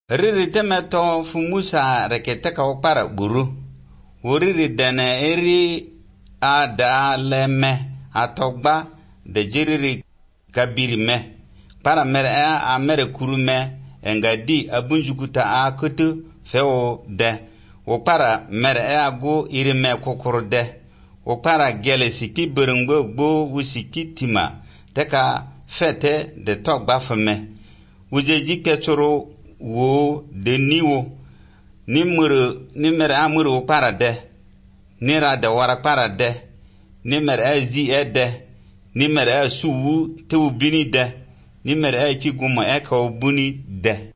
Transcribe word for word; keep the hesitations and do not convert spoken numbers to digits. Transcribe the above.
Riri temeto fu Musa reketeka ukpara buru. Uriri dene eri a da leme atogba de jiriri kabiri me. Para mere a mere kuru me engadi abunjukuta a kutu feo de. Ukpara mere a go iri me kokoro de. Ukpara gele siki berengbo gbo usiki tima. Teka fete de togba feme. Ujeji ketoro wo de niwo ni muru ni mere amuru para de ni ra de wara para de ni mere azi ede ni mere asuwu te ubini de ni mere aki guma eka ubuni de